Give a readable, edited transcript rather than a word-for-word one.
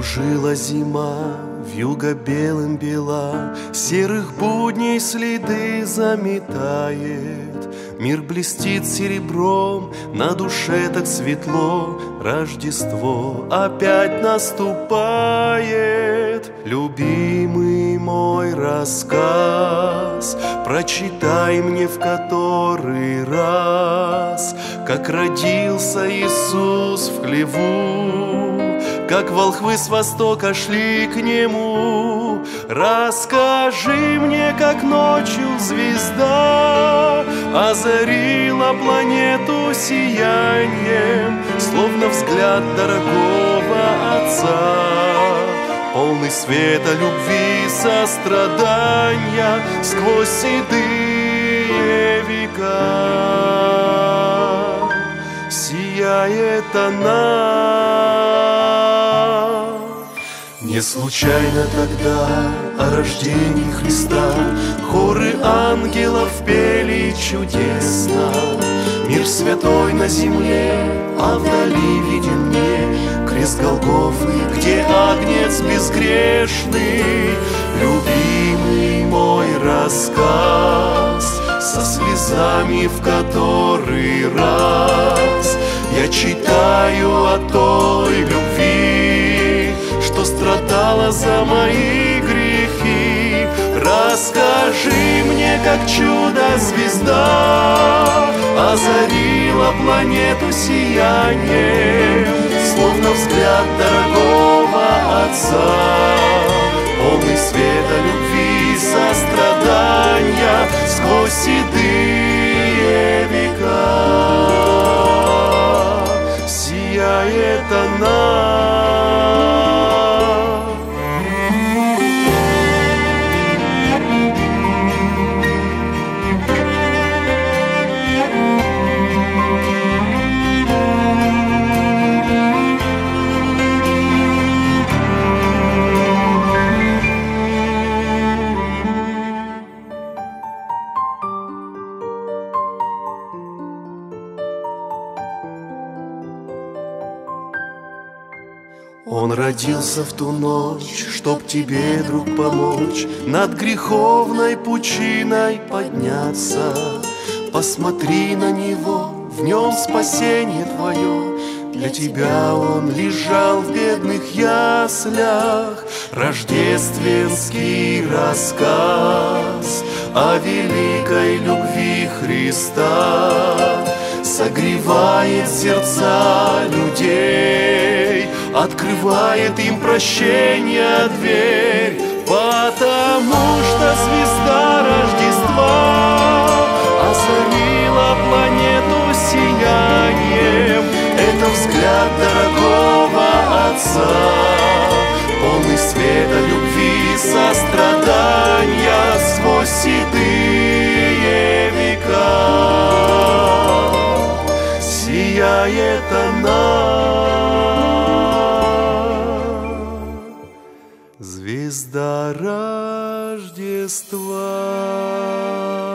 Кружила зима, вьюга белым бела, серых будней следы заметает. Мир блестит серебром, на душе так светло, Рождество опять наступает. Любимый мой рассказ, прочитай мне в который раз, как родился Иисус в хлеву, как волхвы с востока шли к нему. Расскажи мне, как ночью звезда озарила планету сиянием, словно взгляд дорогого отца, полный света, любви, сострадания сквозь седые века. Сияет она. Не случайно тогда о рождении Христа хоры ангелов пели чудесно. Мир святой на земле, а вдали виден мне крест Голгофы, где агнец безгрешный. Любимый мой рассказ, со слезами в который раз я читаю о той любви, что страдала за мои грехи. Расскажи мне, как чудо-звезда озарила планету сиянием, словно взгляд дорогого отца, полный света, любви, сострадания сквозь седые века. Сияет она. Он родился в ту ночь, чтоб тебе, друг, помочь над греховной пучиной подняться. Посмотри на него, в нем спасение твое. Для тебя он лежал в бедных яслях. Рождественский рассказ о великой любви Христа согревает сердца людей, открывает им прощение дверь, потому что звезда Рождества озарила планету сиянием. Это взгляд дорогого отца, полный света, любви, сострадания сквозь седые века. Сияет она. Звезда Рождества.